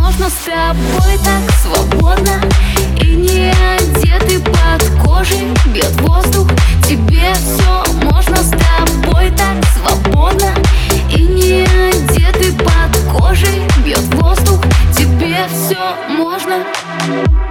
можно с тобой так свободно. И не одетый под кожей бьет воздух. Тебе все можно с тобой так свободно. И не одетый под кожей бьет воздух. Тебе все можно.